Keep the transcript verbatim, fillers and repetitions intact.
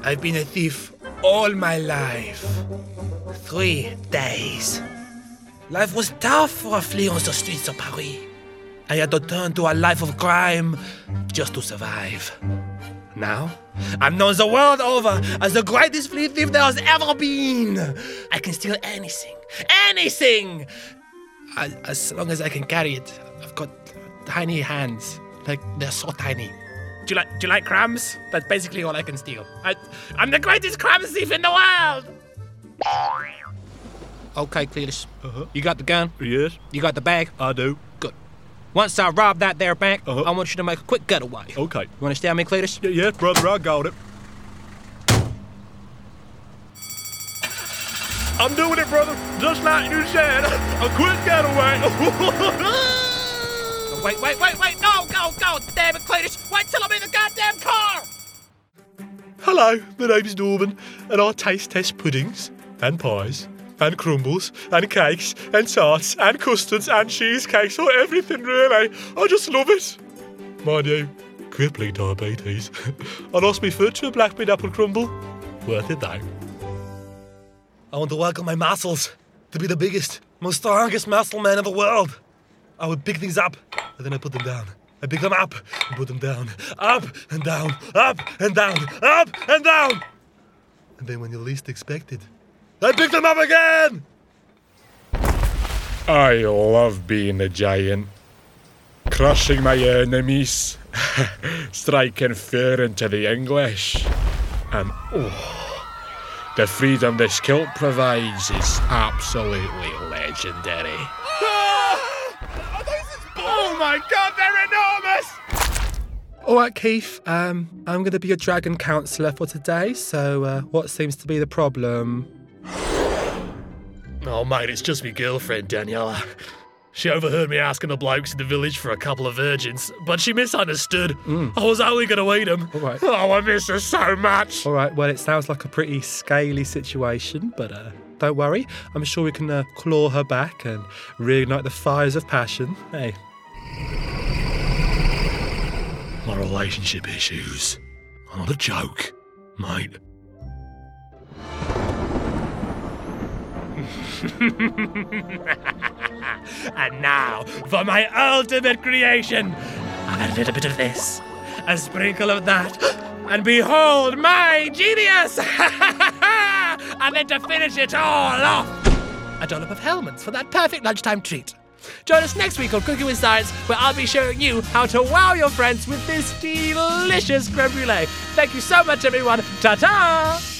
I've been a thief all my life. Three days. Life was tough for a flea on the streets of Paris. I had to turn to a life of crime just to survive. Now, I'm known the world over as the greatest flea thief there has ever been. I can steal anything, anything, as, as long as I can carry it. I've got tiny hands, like they're so tiny. Do you like? Do you like crabs? That's basically all I can steal. I, I'm the greatest crab thief in the world. Okay, Cletus. Uh-huh. You got the gun? Yes. You got the bag? I do. Good. Once I rob that there bank, Uh-huh. I want you to make a quick getaway. Okay. You understand me, Cletus? Y- yes, brother, I got it. I'm doing it, brother. Just like you said. A quick getaway. Oh, wait, wait, wait, wait! No, go, go! Damn it, Cletus! Wait till I'm in the goddamn car! Hello, my name's Norman, and I taste test puddings and pies and crumbles and cakes and tarts and custards and cheesecakes or everything, really. I just love it. Mind you, crippling diabetes. I lost my foot to a blackberry apple crumble. Worth it, though. I want to work on my muscles to be the biggest, most strongest muscle man in the world. I would pick things up, and then I put them down. I pick them up and put them down. Up and down, up and down, up and down. And then when you least expect it, I pick them up again! I love being a giant. Crushing my enemies. Striking fear into the English. And oh, the freedom this kilt provides is absolutely legendary. Oh my god, they're enormous! All right, Keith, um, I'm going to be your dragon counsellor for today, so uh, what seems to be the problem? Oh mate, it's just my girlfriend, Daniela. She overheard me asking the blokes in the village for a couple of virgins, but she misunderstood. Mm. I was only going to eat them. All right. Oh, I miss her so much. All right, well, it sounds like a pretty scaly situation, but uh, don't worry. I'm sure we can uh, claw her back and reignite the fires of passion. Hey. My relationship issues are not a joke, mate. And now, for my ultimate creation, I'll add a little bit of this, a sprinkle of that, and behold my genius! And then to finish it all off, a dollop of helmets for that perfect lunchtime treat. Join us next week on Cooking with Science, where I'll be showing you how to wow your friends with this delicious creme brulee. Thank you so much, everyone. Ta-ta!